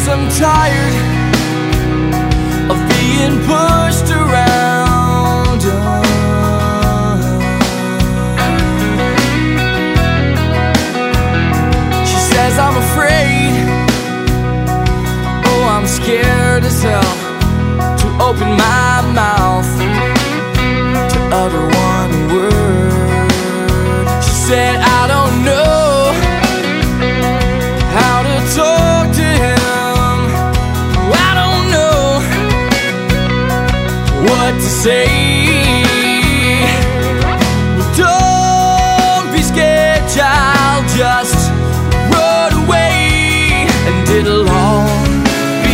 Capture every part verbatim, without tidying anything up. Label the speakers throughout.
Speaker 1: says I'm tired of being pushed around. She says I'm afraid, oh I'm scared as hell to open my mouth to utter one word. She said I don't know how to talk to him, I don't know what to say. Don't be scared, child, just run away and it'll all be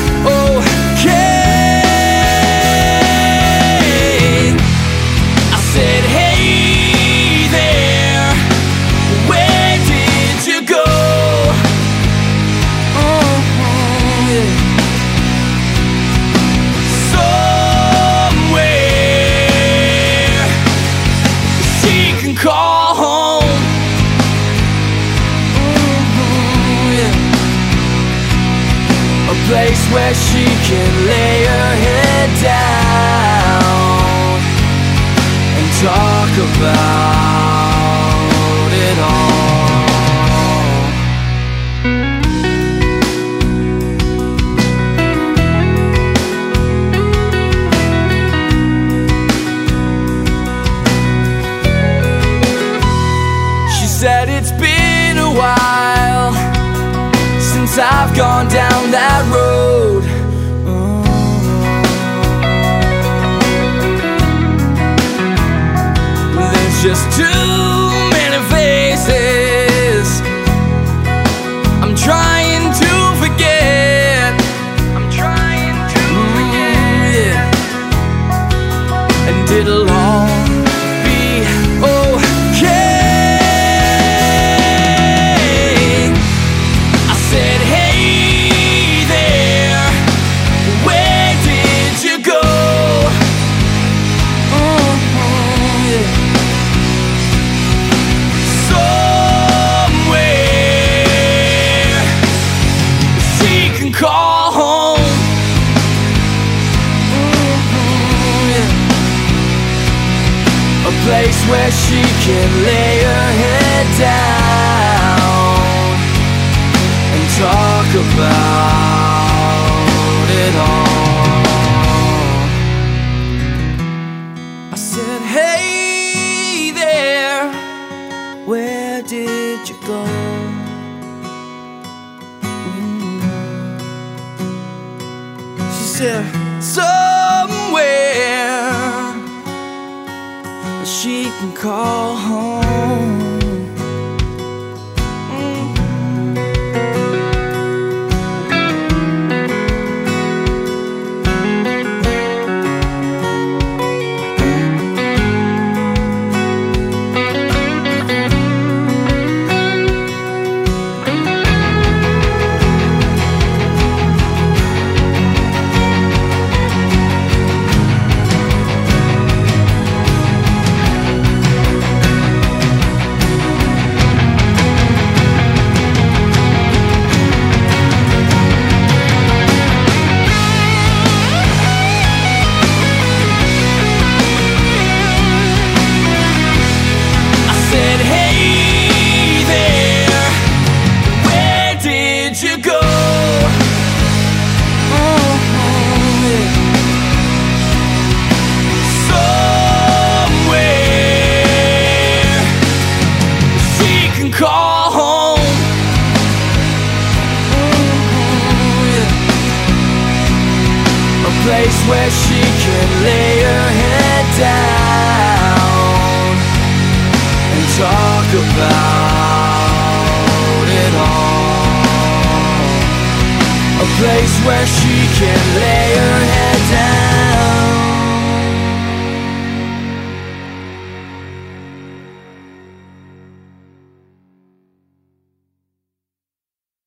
Speaker 1: okay. I said, hey there, where did you go? Oh, yeah. Somewhere she can call home. Mm-hmm, yeah. A place where she can lay her head down and talk about it all. She said it's been a while since I've gone down that road. There's just too many faces I'm trying to forget. I'm trying to forget. Yeah. And it'll all be okay. I said, hey there, where did you go? Oh, yeah. Somewhere she can call home. Mm-hmm, yeah. A place where she can lay her head down and talk about it all. I said, hey there, where did you go? Mm. She said, somewhere she can call home. Call home. Mm-hmm, yeah. A place where she can lay her head down and talk about it all. A place where she can lay her